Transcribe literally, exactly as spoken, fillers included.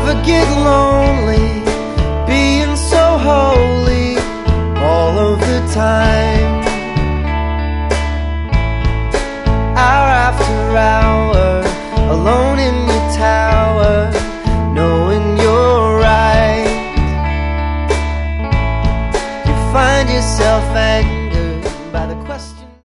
ever get lonely being so holy all of the time. Hour after hour